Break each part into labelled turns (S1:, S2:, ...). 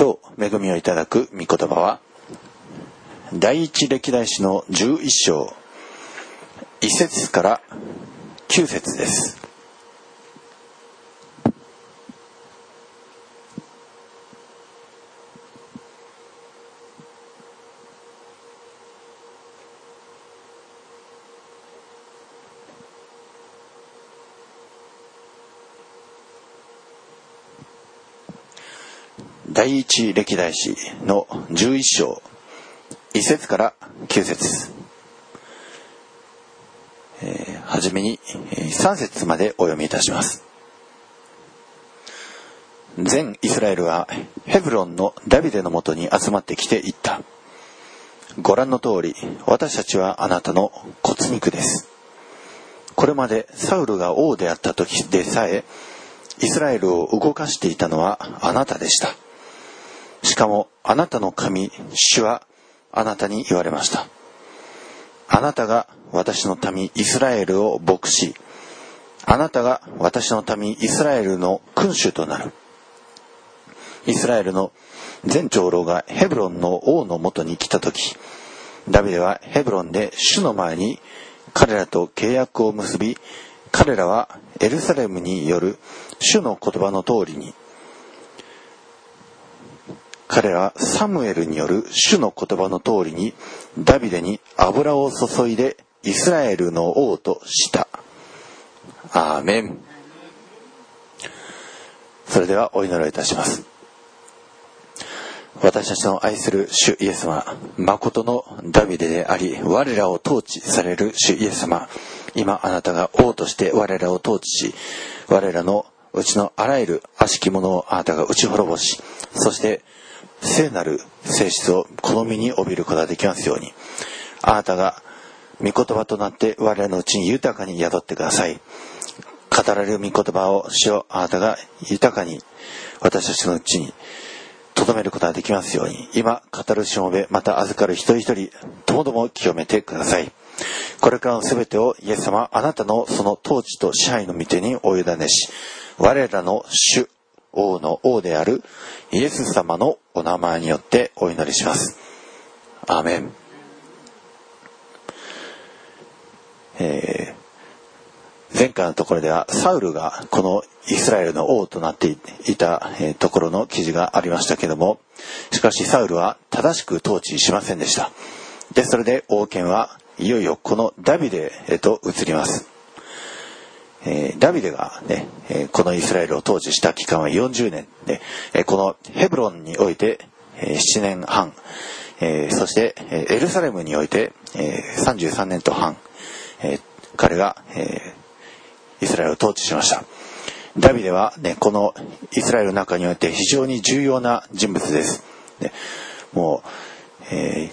S1: 今日恵みをいただく御言葉は第一歴代史の11章1節から9節です。第一歴代史の11章1節から9節、はじめに3節までお読みいたします。全イスラエルはヘブロンのダビデのもとに集まってきていった。ご覧の通り、私たちはあなたの骨肉です。これまでサウルが王であった時でさえイスラエルを動かしていたのはあなたでした。しかもあなたの神主はあなたに言われました。あなたが私の民イスラエルを牧し、あなたが私の民イスラエルの君主となる。イスラエルの全長老がヘブロンの王のもとに来た時、ダビデはヘブロンで主の前に彼らと契約を結び、彼らはエルサレムによる主の言葉の通りに、彼らはサムエルによる主の言葉の通りにダビデに油を注いでイスラエルの王とした。アーメン。それではお祈りいたします。私たちの愛する主イエス様、誠のダビデであり我らを統治される主イエス様、今あなたが王として我らを統治し、我らのうちのあらゆる悪しきものをあなたが打ち滅ぼし、そして聖なる性質を好みに帯びることができますように、あなたが御言葉となって我らのうちに豊かに宿ってください。語られる御言葉を主よ、あなたが豊かに私たちのうちに留めることができますように、今語るしもべ、また預かる一人一人ともども清めてください。これからのすべてをイエス様、あなたのその統治と支配の御手にお委ねし、我らの主王の王であるイエス様のお名前によってお祈りします。アーメン。前回のところではサウルがこのイスラエルの王となっていたところの記事がありましたけども、しかしサウルは正しく統治しませんでした。で、それで王権はいよいよこのダビデへと移ります。ダビデがね、このイスラエルを統治した期間は40年で、このヘブロンにおいて7年半、そしてエルサレムにおいて33年と半、彼がイスラエルを統治しました。ダビデはね、このイスラエルの中において非常に重要な人物です。で、もう、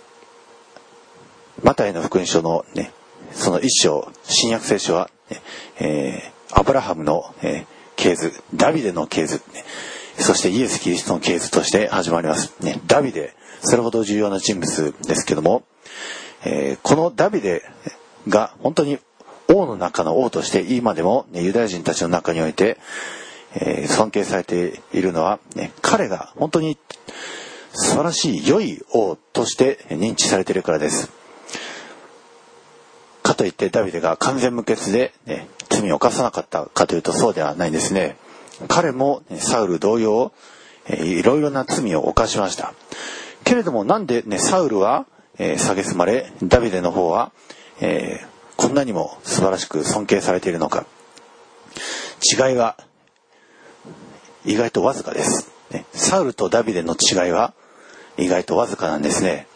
S1: マタイの福音書のね、その一章、新約聖書は、アブラハムの、系図、ダビデの系図、そしてイエス・キリストの系図として始まります。ね、ダビデ、それほど重要な人物ですけども、このダビデが本当に王の中の王として今でも、ね、ユダヤ人たちの中において、尊敬されているのは、ね、彼が本当に素晴らしい良い王として認知されているからです。かといってダビデが完全無欠で、ね、罪を犯さなかったかというとそうではないんですね。彼も、ね、サウル同様、いろいろな罪を犯しました。けれどもなんで、ね、サウルは、蔑まれダビデの方は、こんなにも素晴らしく尊敬されているのか。違いは意外とわずかです、ね、サウルとダビデの違いは意外とわずかなんですね。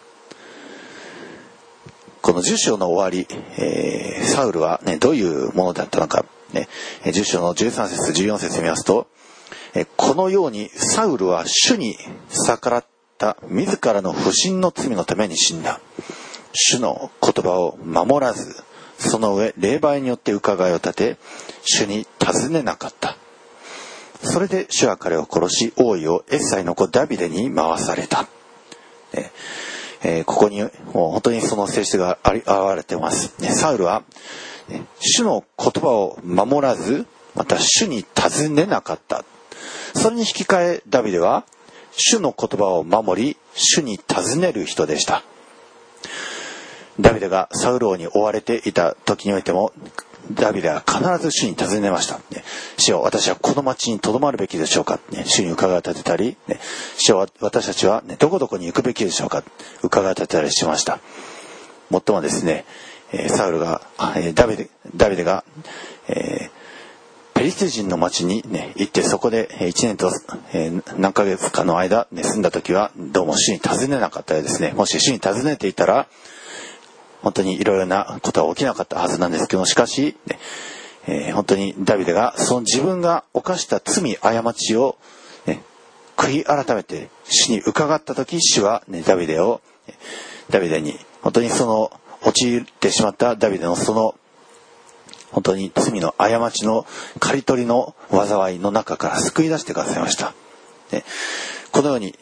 S1: この10章の終わり、サウルは、ね、どういうものだったのか、ね、10章の13節14節見ますと、このようにサウルは主に逆らった自らの不信の罪のために死んだ。主の言葉を守らず、その上霊媒によって伺いを立て、主に尋ねなかった。それで主は彼を殺し、王位をエッサイの子ダビデに回された。ここにもう本当にその性質が現れています。サウルは、主の言葉を守らず、また主に尋ねなかった。それに引き換えダビデは、 主の言葉を守り、主に尋ねる人でした。ダビデがサウル王に追われていた時においても、ダビデは必ず主に尋ねました。主よ、私はこの町に留まるべきでしょうか。主に伺い立てたり、主よ、私たちはどこどこに行くべきでしょうか。伺い立てたりしました。もっともですね、ダビデが、ペリシテ人の町に、行ってそこで1年と、何ヶ月かの間、住んだ時はどうも主に尋ねなかったようですね。もし主に尋ねていたら本当にいろいろなことは起きなかったはずなんですけど、しかし、本当にダビデがその自分が犯した罪過ちを、悔い改めて主に伺った時、主は、ダビデに本当にその陥ってしまったダビデのその本当に罪の過ちの刈り取りの災いの中から救い出してくださいました。このように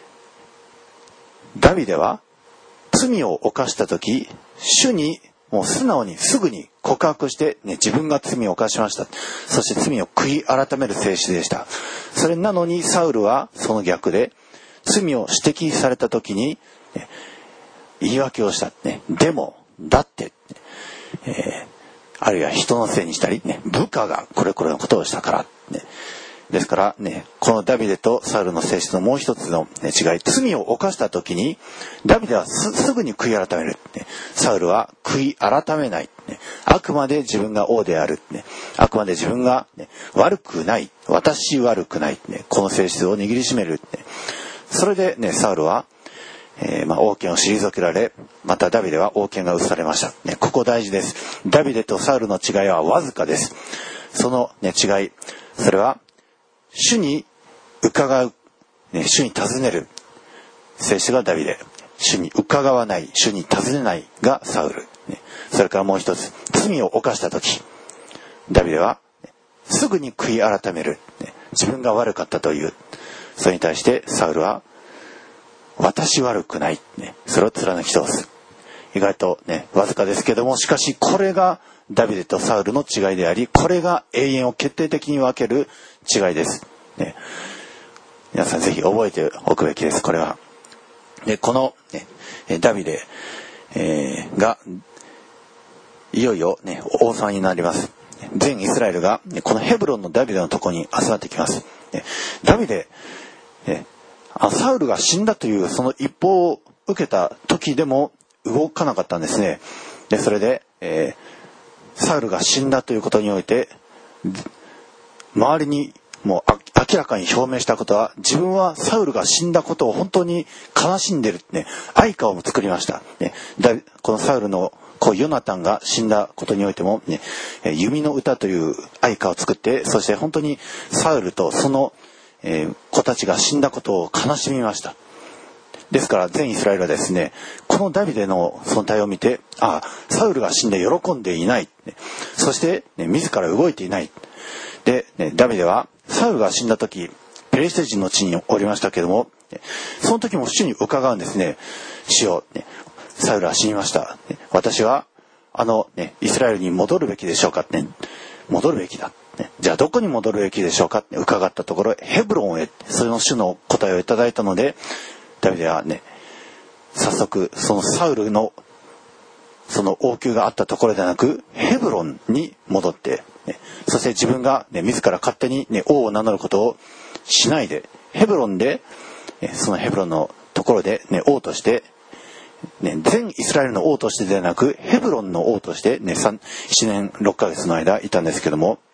S1: ダビデは罪を犯した時、主にもう素直にすぐに告白して、自分が罪を犯しました。そして罪を悔い改める性質でした。それなのにサウルはその逆で、罪を指摘された時に、言い訳をした。でも、だって、あるいは人のせいにしたり、部下がこれこれのことをしたから。ですからこのダビデとサウルの性質のもう一つの違い、罪を犯した時にダビデはすぐに悔い改める。サウルは悔い改めない。あくまで自分が王である。あくまで自分が悪くない。私悪くない。この性質を握りしめる。それでサウルは王権を退けられ、またダビデは王権が移されました。ここ大事です。ダビデとサウルの違いはわずかです。その違い、それは主に伺う、主に尋ねる性質がダビデ、主に伺わない、主に尋ねないがサウル。それからもう一つ、罪を犯した時、ダビデはすぐに悔い改める、自分が悪かったという。それに対してサウルは私悪くない、それを貫き通す。意外とわずかですけども、しかしこれがダビデとサウルの違いであり、これが永遠を決定的に分ける違いです。皆さんぜひ覚えておくべきです。これは。この、ダビデ、がいよいよ王様になります。全イスラエルがこのヘブロンのダビデのところに集まってきます。ダビデ、サウルが死んだというその一報を受けた時でも動かなかったんですね。それで、サウルが死んだということにおいて周りにもう明らかに表明したことは、自分はサウルが死んだことを本当に悲しんでる哀歌を作りました。このサウルの子ヨナタンが死んだことにおいても弓の歌という哀歌を作って、そして本当にサウルとその子たちが死んだことを悲しみました。ですから全イスラエルはですね、このダビデの存在を見て、サウルが死んで喜んでいない、そして自ら動いていないで、ダビデはサウルが死んだ時ペリシテ人の地におりましたけども、その時も主に伺うんですね。主よ、サウルは死にました。私はイスラエルに戻るべきでしょうか。戻るべきだ。じゃあどこに戻るべきでしょうかって伺ったところ、ヘブロンへ、その主の答えをいただいたので、ダビデは早速そのサウルのその王宮があったところではなくヘブロンに戻って、そして自分が自ら勝手に王を名乗ることをしないで、ヘブロンでそのヘブロンのところで王として全イスラエルの王としてではなくヘブロンの王として7年6ヶ月の間いたんですけども、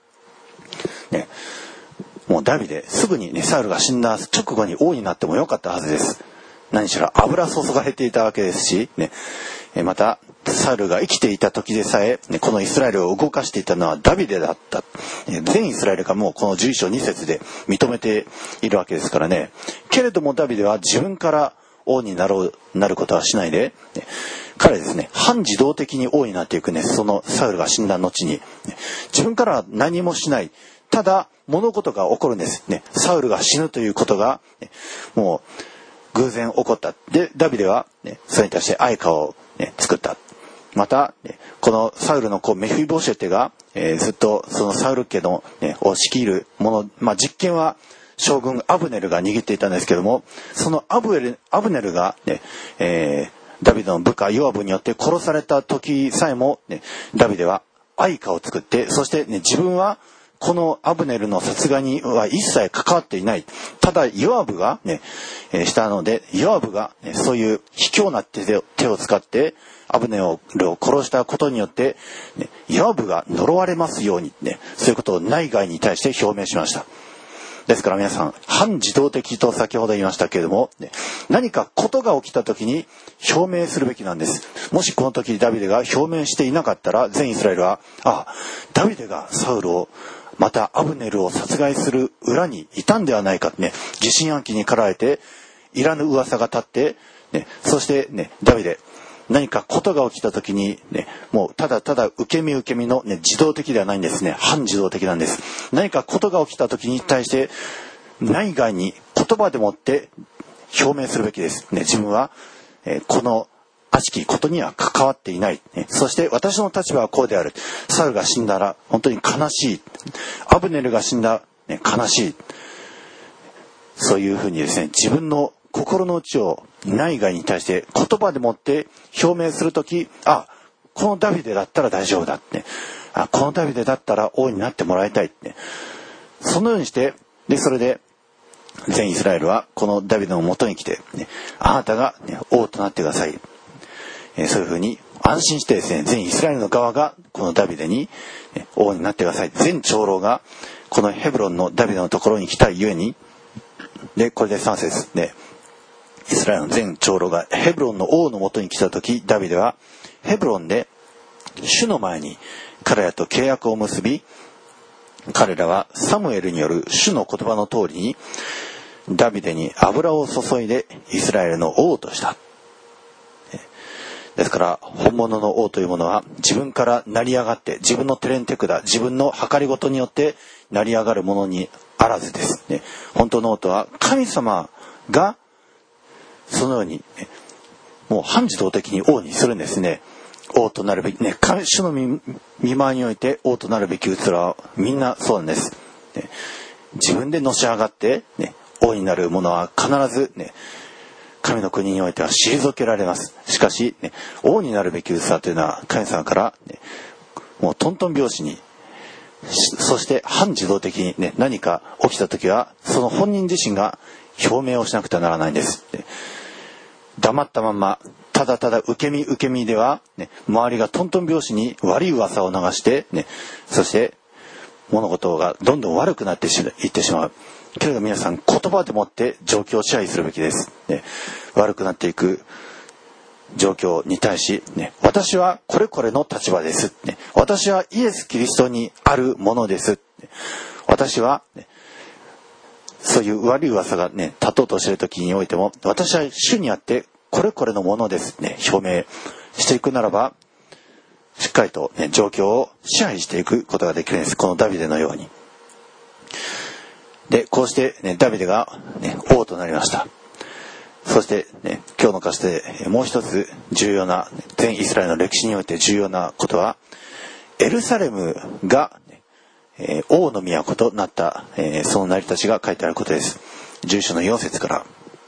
S1: もうダビデすぐにサウルが死んだ直後に王になってもよかったはずです。何しろ油注がれていたわけですし、またサウルが生きていた時でさえこのイスラエルを動かしていたのはダビデだった。全イスラエルがもうこの11章2節で認めているわけですからね。けれどもダビデは自分から王になることはしないで、彼ですね、半自動的に王になっていくそのサウルが死んだ後に自分からは何もしない。ただ物事が起こるんですね。サウルが死ぬということがもう偶然起こった。でダビデはそれに対して哀歌を作った。またこのサウルの子メフィボシェテがずっとそのサウル家のを率いるもの、実権は将軍アブネルが握っていたんですけども、そのアブネルが、ねダビデの部下ヨアブによって殺された時さえも、ね、ダビデは愛歌を作って、そして、ね、自分はこのアブネルの殺害には一切関わっていない。ただヨアブが、ねしたので、ヨアブが、ね、そういう卑怯な手を使ってアブネルを殺したことによって、ね、ヨアブが呪われますように、ね、そういうことを内外に対して表明しました。ですから皆さん、反自動的と先ほど言いましたけれども、ね、何かことが起きた時に表明するべきなんです。もしこの時ダビデが表明していなかったら、全イスラエルは、ダビデがサウルをまたアブネルを殺害する裏にいたんではないか、ね、疑心暗鬼に駆られていらぬ噂が立って、ね、そして、ね、ダビデ何かことが起きた時に、ね、もうただただ受け身の、ね、自動的ではないんですね。反自動的なんです。何かことが起きた時に対して内外に言葉でもって表明するべきです、ね、自分は、この悪しきことには関わっていない、ね、そして私の立場はこうである。サウルが死んだら本当に悲しい。アブネルが死んだ、ね、悲しい。そういうふうにですね、自分の心の内を内外に対して言葉でもって表明するとき、このダビデだったら大丈夫だって、このダビデだったら王になってもらいたいって、そのようにして、でそれで全イスラエルはこのダビデの元に来て、ね、あなたが、ね、王となってください、そういうふうに安心してですね、全イスラエルの側がこのダビデに、ね、王になってください。全長老がこのヘブロンのダビデのところに来たゆえに、でこれで3節で、イスラエルの全長老がヘブロンの王のもとに来た時、ダビデはヘブロンで主の前に彼らと契約を結び、彼らはサムエルによる主の言葉の通りにダビデに油を注いでイスラエルの王とした。ですから本物の王というものは自分から成り上がって、自分の手練手管、自分の計りごとによって成り上がるものにあらずですね。本当の王とは神様がそのように、ね、もう反自動的に王にするんですね。王となるべき、ね、主の見舞いにおいて王となるべき器はみんなそうなんです、ね、自分でのし上がって、ね、王になる者は必ず、ね、神の国においては退けられます。しかし、ね、王になるべき器というのは神様から、ね、もうトントン拍子に、そして反自動的に、ね、何か起きた時はその本人自身が表明をしなくてはならないんです。黙ったままただただ受け身では、ね、周りがトントン拍子に悪い噂を流して、ね、そして物事がどんどん悪くなっていってしまう。けれど皆さん言葉でもって状況を支配するべきです、ね、悪くなっていく状況に対し、ね、私はこれこれの立場です、ね、私はイエス・キリストにあるものです、ね、私は、ね、そういう悪い噂がね立とうとしている時においても、私は主にあってこれこれのものですね表明していくならば、しっかりと、ね、状況を支配していくことができるんです。このダビデのように。でこうして、ね、ダビデが、ね、王となりました。そして、ね、今日の箇所でもう一つ重要な、全イスラエルの歴史において重要なことは、エルサレムが王の都となった、その成り立ちが書いてあることです。10章の4節から、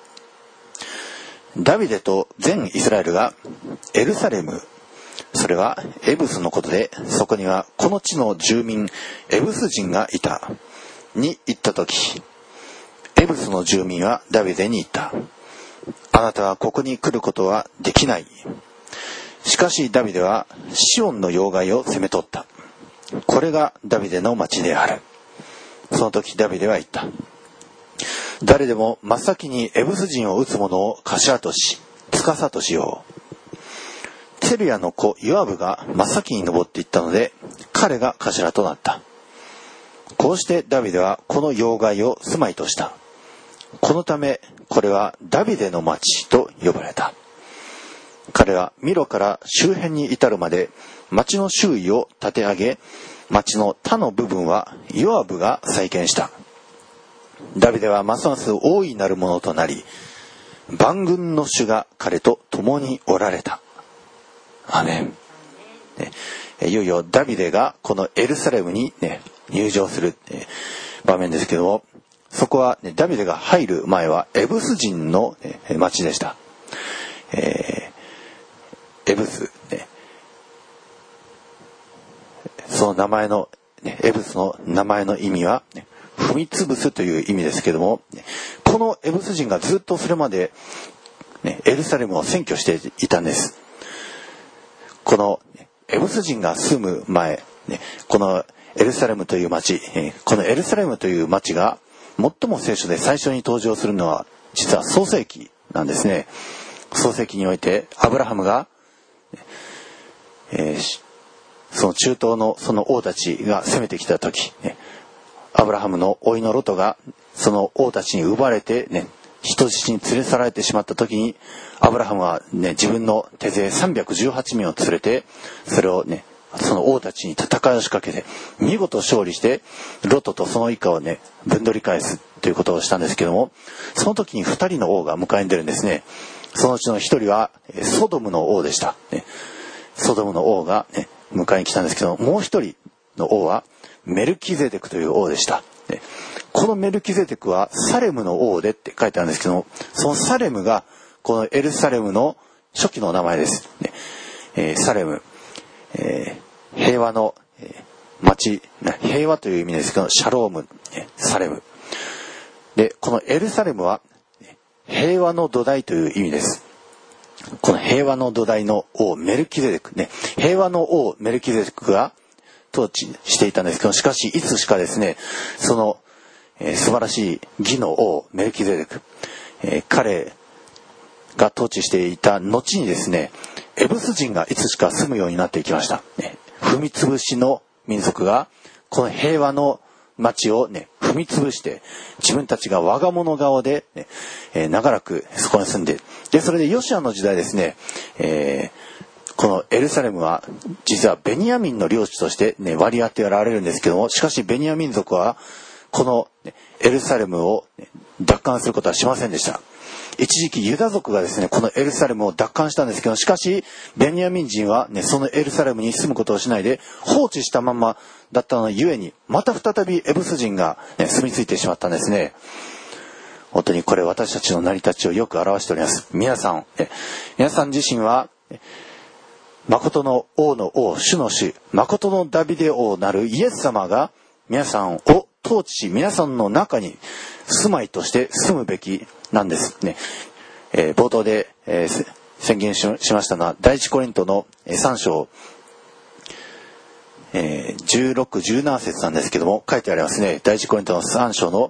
S1: ダビデと全イスラエルがエルサレム、それはエブスのことで、そこにはこの地の住民エブス人がいたに行った時、エブスの住民はダビデに言った。あなたはここに来ることはできない。しかしダビデはシオンの要害を攻め取った。これがダビデの町である。その時ダビデは言った。誰でも真っ先にエブス人を撃つ者を頭とし、司としよう。セルヤの子ヨアブが真っ先に登っていったので、彼が頭となった。こうしてダビデはこの要害を住まいとした。このためこれはダビデの町と呼ばれた。彼はミロから周辺に至るまで町の周囲を立て上げ、町の他の部分はヨアブが再建した。ダビデはますます大いなるものとなり、万軍の主が彼と共におられた。アーメン。いよいよダビデがこのエルサレムに、ね、入場する、場面ですけども、 そこは、ダビデが入る前はエブス人の町でした。エブス、その名前の、エブスの名前の意味は、踏み潰すという意味ですけども、このエブス人がずっとそれまで、エルサレムを占拠していたんです。このエブス人が住む前、このエルサレムという町、このエルサレムという町が最も聖書で最初に登場するのは実は創世記なんですね。創世記においてアブラハムが、その中東のその王たちが攻めてきた時、アブラハムの甥のロトがその王たちに奪われて、人質に連れ去られてしまった時にアブラハムは、自分の手勢318名を連れてそれをその王たちに戦いを仕掛けて見事勝利してロトとその一家を分取り返すということをしたんですけども、その時に2人の王が迎えに出るんですね。そのうちの1人はソドムの王でした。ソドムの王が、迎えに来たんですけども、もう1人の王はメルキゼデクという王でした。このメルキゼデクはサレムの王でって書いてあるんですけども、そのサレムがこのエルサレムの初期の名前です。サレム、平和の町、平和という意味ですけど、シャローム、サレム。で、このエルサレムは平和の土台という意味です。この平和の土台の王メルキゼデク、平和の王メルキゼデクが統治していたんですけど、しかしいつしかですね、その、素晴らしい義の王メルキゼデク、彼が統治していた後にですね、エブス人がいつしか住むようになっていきました。踏み潰しの民族がこの平和の町を踏み潰して自分たちが我が物顔で、長らくそこに住んで、でそれでヨシアの時代ですね、このエルサレムは実はベニヤミンの領地として割り当てられるんですけども、しかしベニヤミン族はこのエルサレムを奪還することはしませんでした。一時期ユダ族がですねこのエルサレムを奪還したんですけど、しかしベニヤミン人はそのエルサレムに住むことをしないで放置したままだったのゆえに、また再びエブス人が住み着いてしまったんですね。本当にこれ私たちの成り立ちをよく表しております。皆さん自身は誠の王の王、主の主、誠のダビデ王なるイエス様が皆さんを統治し、皆さんの中に住まいとして住むべきなんですね。冒頭で、宣言しましたのは第一コリントの3章、16、17節なんですけども、書いてありますね。第一コリントの3章の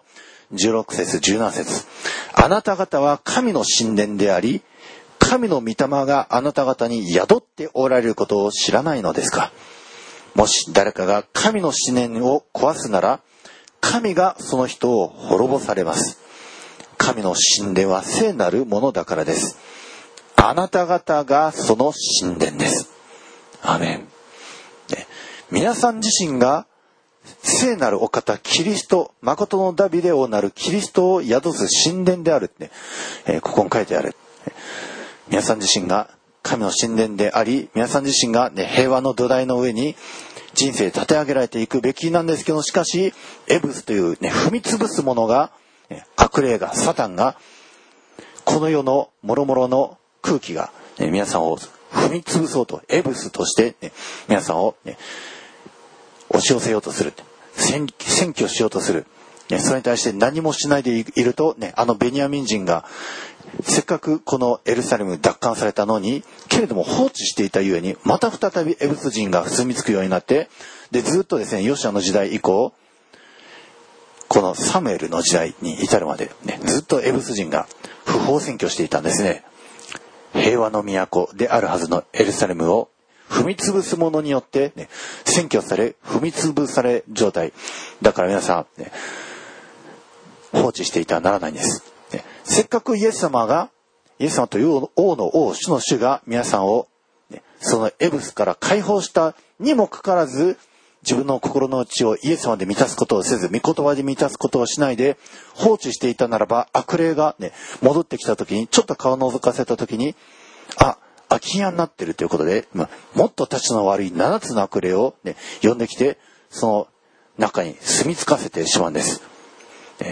S1: 16節、17節。あなた方は神の神殿であり、神の御霊があなた方に宿っておられることを知らないのですか。もし誰かが神の神殿を壊すなら、神がその人を滅ぼされます。神の神殿は聖なるものだからです。あなた方がその神殿です。アーメン。皆さん自身が聖なるお方キリスト、誠のダビデ王なるキリストを宿す神殿であるって、ここに書いてある。皆さん自身が神の神殿であり、皆さん自身が、平和の土台の上に人生立て上げられていくべきなんですけど、しかしエブスという踏み潰すものが、悪霊がサタンがこの世の諸々の空気が、皆さんを踏み潰そうと、エブスとして、皆さんを、押し寄せようとする、占拠しようとする。それに対して何もしないでいると、あのベニヤミン人がせっかくこのエルサレム奪還されたのに、けれども放置していたゆえに、また再びエブス人が住み着くようになって、でずっとですね、ヨシュアの時代以降、このサムエルの時代に至るまで、ずっとエブス人が不法占拠していたんですね。平和の都であるはずのエルサレムを踏み潰す者によって、占拠され、踏み潰され状態。だから皆さん、放置していてはならないんです。せっかくイエス様という王の王、主の主が皆さんを、そのエブスから解放したにもかかわらず、自分の心の内をイエス様で満たすことをせず、御言葉で満たすことをしないで放置していたならば、悪霊が戻ってきた時に、ちょっと顔を覗かせた時に、空き家になってるということで、もっとたちの悪い7つの悪霊を、呼んできて、その中に住み着かせてしまうんです。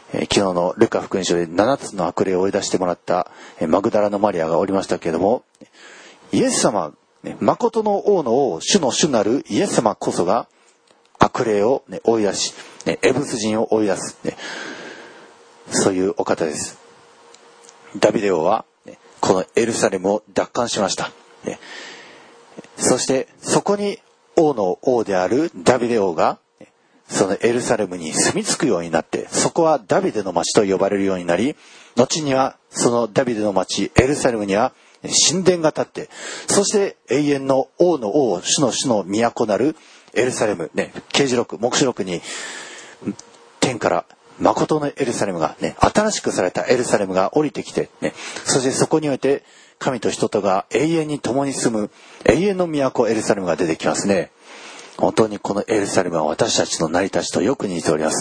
S1: 昨日のルカ福音書で7つの悪霊を追い出してもらったマグダラのマリアがおりましたけれども、イエス様、誠の王の王、主の主なるイエス様こそが悪霊を追い出し、エブス人を追い出す、そういうお方です。ダビデ王はこのエルサレムを奪還しました。そしてそこに王の王であるダビデ王がそのエルサレムに住み着くようになって、そこはダビデの町と呼ばれるようになり、後にはそのダビデの町エルサレムには神殿が建って、そして永遠の王の王、主の主の都なるエルサレム、啓示録、黙示録に天から誠のエルサレムが新しくされたエルサレムが降りてきて、そしてそこにおいて神と人とが永遠に共に住む永遠の都エルサレムが出てきますね。本当にこのエルサレムは私たちの成り立ちとよく似ております。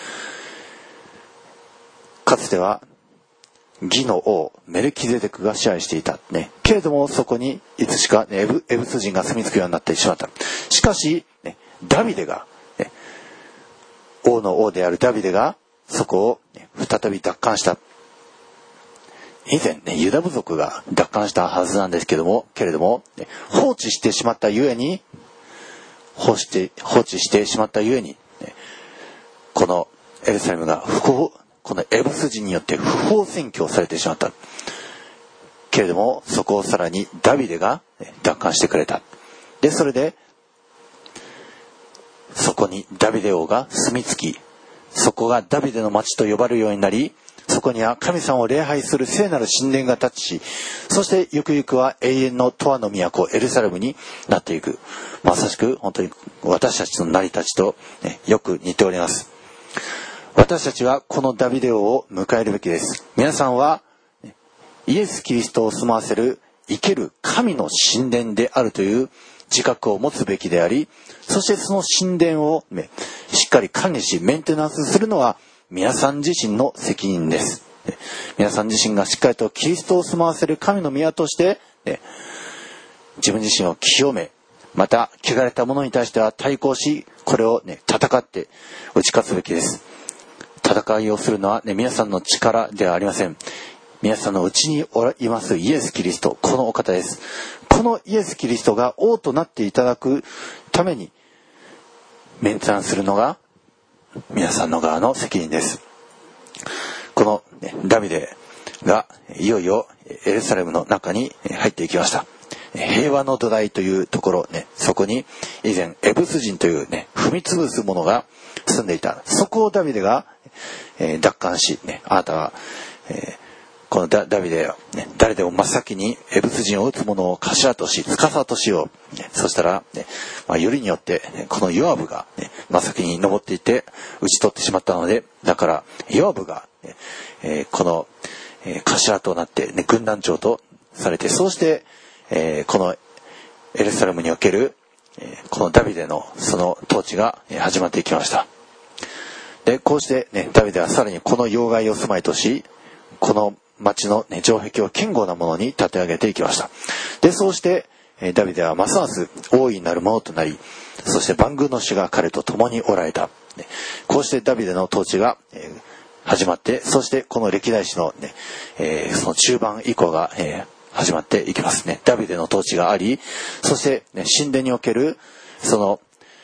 S1: かつては義の王メルキゼデクが支配していた、けれどもそこにいつしかエブス人が住み着くようになってしまった。しかし、ダビデが、王の王であるダビデがそこを再び奪還した。以前ユダ部族が奪還したはずなんですけれども、放置してしまったゆえにこのエルサレムがこのエブス人によって不法占拠されてしまった。けれどもそこをさらにダビデが奪還してくれた。でそれでそこにダビデ王が住み着き、そこがダビデの町と呼ばれるようになり、そこには神様を礼拝する聖なる神殿が立ちし、そしてゆくゆくは永遠の永遠の都エルサレムになっていく。まさしく本当に私たちの成り立ちと、よく似ております。私たちはこのダビデ王を迎えるべきです。皆さんはイエス・キリストを住まわせる生ける神の神殿であるという自覚を持つべきであり、そしてその神殿を、しっかり管理しメンテナンスするのは皆さん自身の責任です。皆さん自身がしっかりとキリストを住まわせる神の宮として自分自身を清め、また汚れたものに対しては対抗し、これを戦って打ち勝つべきです。戦いをするのは皆さんの力ではありません。皆さんのうちにいますイエス・キリスト、このお方です。このイエス・キリストが王となっていただくためにメンテナンスするのが皆さんの側の責任です。この、ダビデがいよいよエルサレムの中に入っていきました。平和の土台というところ、そこに以前エブス人という踏み潰す者が住んでいた。そこをダビデが、奪還し、あなたは、このダビデは、誰でも真っ先にエブス人を撃つ者を頭とし司としよう。そしたら、よりによってこのヨアブが、真っ先に登っていって撃ち取ってしまったので、だからヨアブが、この、頭となって、軍団長とされて、そうして、このエルサレムにおける、このダビデのその統治が始まっていきました。でこうして、ダビデはさらにこの要害を住まいとし、この町の、城壁を堅固なものに立て上げていきました。でそうしてダビデはますます大いなるものとなり、そして万軍の主が彼と共におられた。こうしてダビデの統治が始まって、そしてこの歴代史の、その中盤以降が始まっていきますね。ダビデの統治があり、そして、神殿におけるその、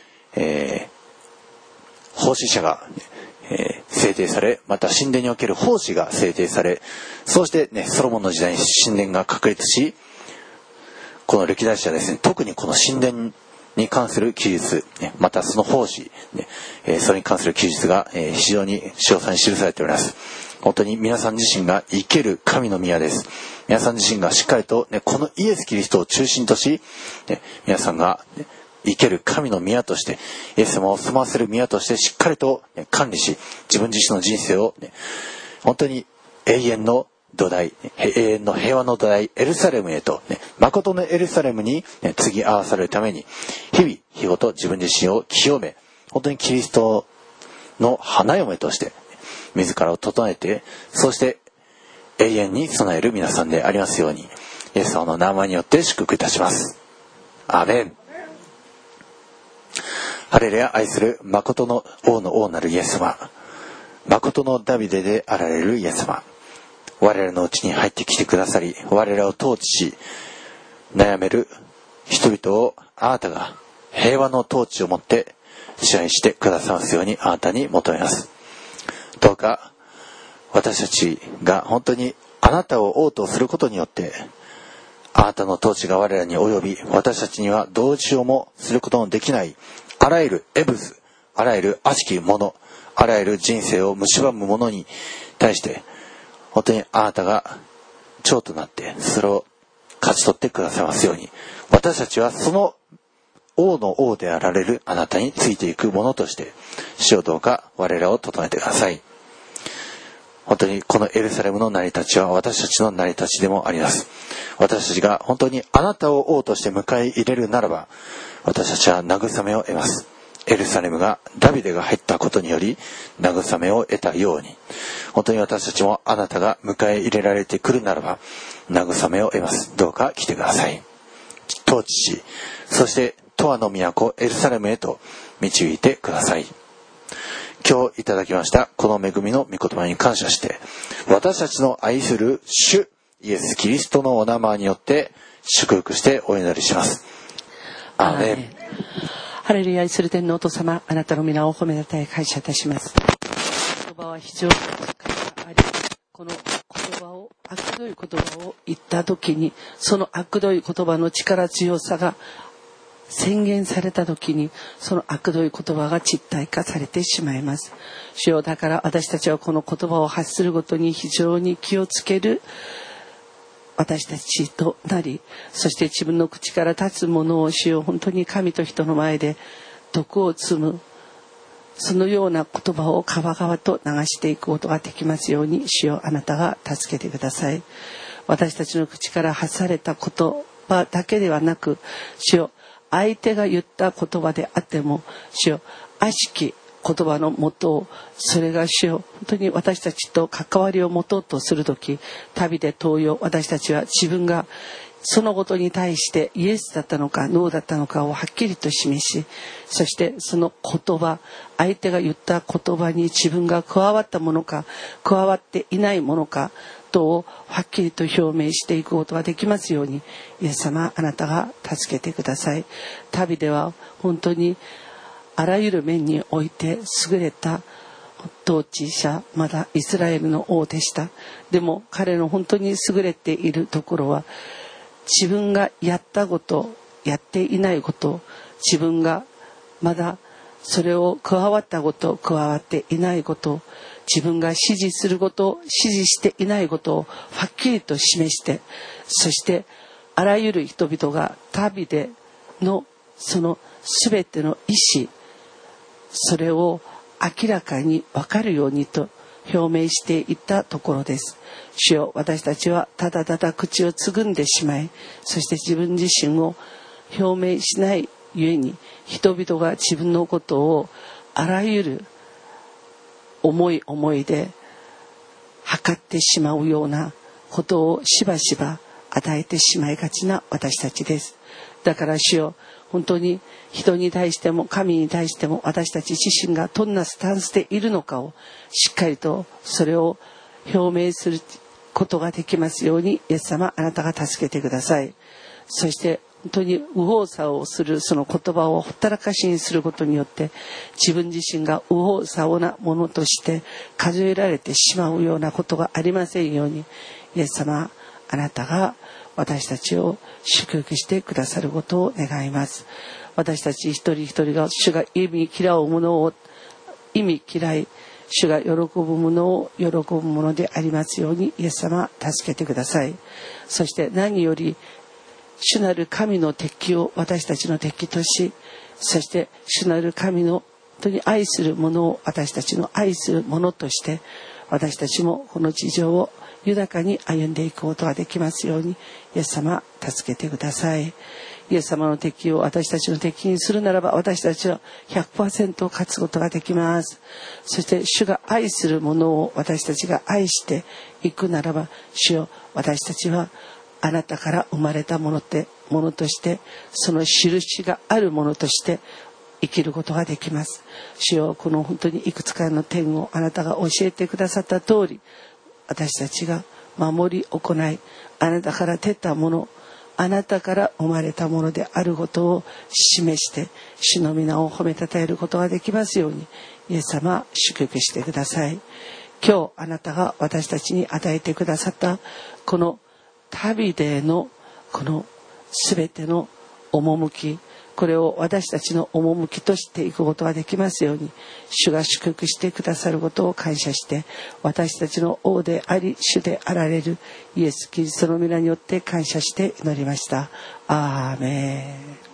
S1: 奉仕者が、制定され、また神殿における奉仕が制定され、そうして、ソロモンの時代に神殿が確立し、この歴代史はですね、特にこの神殿に関する記述、またその奉仕、それに関する記述が非常に詳細に記されております。本当に皆さん自身が生ける神の宮です。皆さん自身がしっかりと、このイエス・キリストを中心とし、皆さんが生ける神の宮として、イエス様を住まわせる宮としてしっかりと管理し、自分自身の人生を本当に永遠の土台、永遠の平和の土台エルサレムへと、誠のエルサレムに継ぎ合わされるために、日々日ごと自分自身を清め、本当にキリストの花嫁として自らを整えて、そして永遠に備える皆さんでありますように、イエス様の名前によって祝福いたします。アーメン。ハレルヤ。愛する誠の王の王なるイエス様、 誠のダビデであられるイエス様、我らのうちに入ってきてくださり、我らを統治し、悩める人々をあなたが平和の統治をもって支配してくださいますように、あなたに求めます。どうか私たちが本当にあなたを王とすることによって、あなたの統治が我らに及び、私たちにはどうしようもすることのできないあらゆるエブス、あらゆる悪しきもの、あらゆる人生を蝕むものに対して、本当にあなたが長となってそれを勝ち取ってくださいますように、私たちはその王の王であられるあなたについていくものとして、主よどうか我らを整えてください。本当にこのエルサレムの成り立ちは私たちの成り立ちでもあります。私たちが本当にあなたを王として迎え入れるならば、私たちは慰めを得ます。エルサレムがダビデが入ったことにより慰めを得たように、本当に私たちもあなたが迎え入れられてくるならば慰めを得ます。どうか来てください。統治し、そして永遠の都エルサレムへと導いてください。今日いただきましたこの恵みの御言葉に感謝して、私たちの愛する主イエス・キリストのお名前によって祝福してお祈りします。アーメン。
S2: ハレルヤ。愛する天のお父様、あなたの皆を褒めたたえ感謝いたします。言葉は非常に力があり、この言葉を、悪どい言葉を言った時に、その悪どい言葉の力強さが宣言された時に、その悪どい言葉が実体化されてしまいます。主よ、だから私たちはこの言葉を発するごとに非常に気をつける私たちとなり、そして自分の口から立つものを、主よ、本当に神と人の前で毒を積む、そのような言葉を川々と流していくことができますように、主よ、あなたが助けてください。私たちの口から発された言葉だけではなく、主よ、相手が言った言葉であっても、主よ、悪しき言葉のもとを、それが主よ、本当に私たちと関わりを持とうとするとき、旅で東洋、私たちは自分がそのことに対してイエスだったのかノーだったのかをはっきりと示し、そしてその言葉、相手が言った言葉に自分が加わったものか加わっていないものかとをはっきりと表明していくことができますように、イエス様、あなたが助けてください。旅では本当にあらゆる面において優れた統治者、まだイスラエルの王でした。でも彼の本当に優れているところは、自分がやったこと、やっていないこと、自分がまだそれを加わったこと、加わっていないこと、自分が指示すること、指示していないことをはっきりと示して、そしてあらゆる人々が旅でのその全ての意思、それを明らかに分かるようにと表明していったところです。主よ、私たちはただただ口をつぐんでしまい、そして自分自身を表明しないゆえに、人々が自分のことをあらゆる思いで測ってしまうようなことをしばしば与えてしまいがちな私たちです。だから主よ、本当に人に対しても神に対しても私たち自身がどんなスタンスでいるのかをしっかりとそれを表明することができますように、イエス様、あなたが助けてください。そして本当に右往左往するその言葉をほったらかしにすることによって、自分自身が右往左往なものとして数えられてしまうようなことがありませんように、イエス様、あなたが私たちを祝福してくださることを願います。私たち一人一人が主が意味嫌うものを意味嫌い、主が喜ぶものを喜ぶものでありますように、イエス様、助けてください。そして何より主なる神の敵を私たちの敵とし、そして主なる神の本当に愛するものを私たちの愛するものとして、私たちもこの地上を豊かに歩んでいくことができますように、イエス様、助けてください。イエス様の敵を私たちの敵にするならば、私たちは 100% 勝つことができます。そして主が愛するものを私たちが愛していくならば、主よ、私たちはあなたから生まれたものとして、その印があるものとして生きることができます。主よ、この本当にいくつかの点をあなたが教えてくださった通り、私たちが守り行い、あなたから出たもの、あなたから生まれたものであることを示して、主の皆を褒めたたえることができますように、イエス様、祝福してください。今日あなたが私たちに与えてくださったこの旅でのこの全ての趣、これを私たちの趣としていくことができますように、主が祝福してくださることを感謝して、私たちの王であり主であられるイエス・キリストの皆によって感謝して祈りました。アーメン。